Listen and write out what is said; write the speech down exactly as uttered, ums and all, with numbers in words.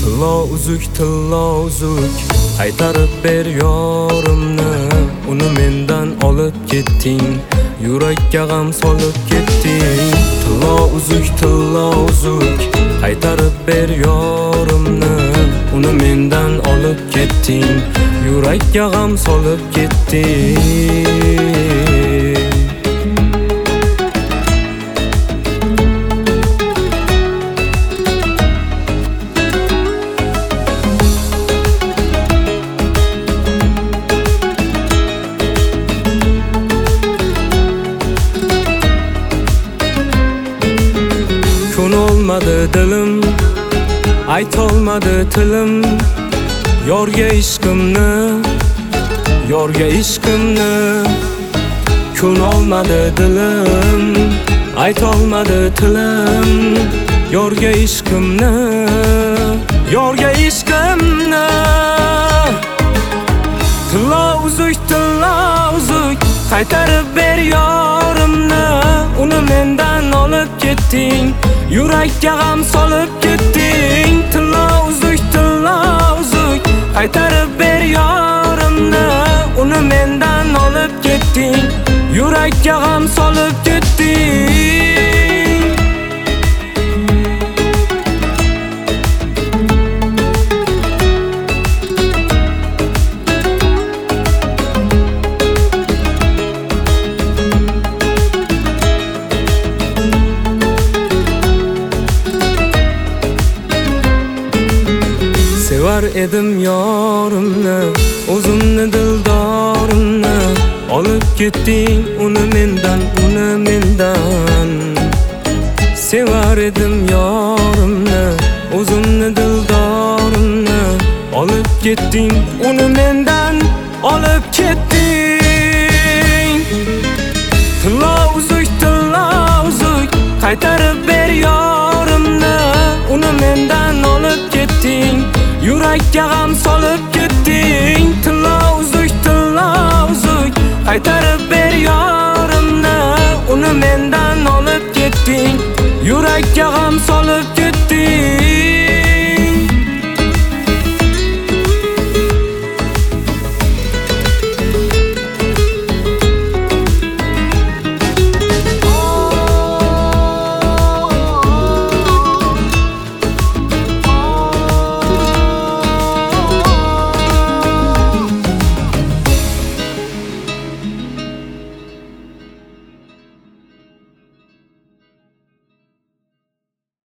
Tillo uzuk, tillo uzuk, qaytarib ber yorimni. Uni mendan olib ketding, yurakka g'am solib ketding. Tillo uzuk, tillo uzuk, qaytarib ber yorimni. Uni mendan olib ketding, yurakka g'am solib ketding. Olmadı dilim, aytolmadı tilim. Yorga ishqimni, yorga ishqimni. Kun olmadı dilim, aytolmadı tilim. Yorga ishqimni, yorga ishqimni. Tillo uzuk, tillo uzuk, qaytarib ber yorimni. Uni mendan olib ketding, yurakka g'am solib ketding. Tillo uzuk, tillo uzuk, qaytarib ber yorimni. Uni mendan olib ketding, yurakka g'am solib ketding. Sevar edim yorimni, o'zimni dildorimni. Olib ketding uni mendan, uni mendan. Sevar edim yorimni, o'zimni dildorimni. Olib ketding uni mendan, olib ketding. Tillo uzuk, tillo uzuk, qaytarib ber yorimni. Uni mendan olib ketding, yurakka g'am solib ketding. Tillo uzuk, tillo uzuk, qaytarib ber yorimni. Uni mendan olib ketding, yurakka g'am solib ketding.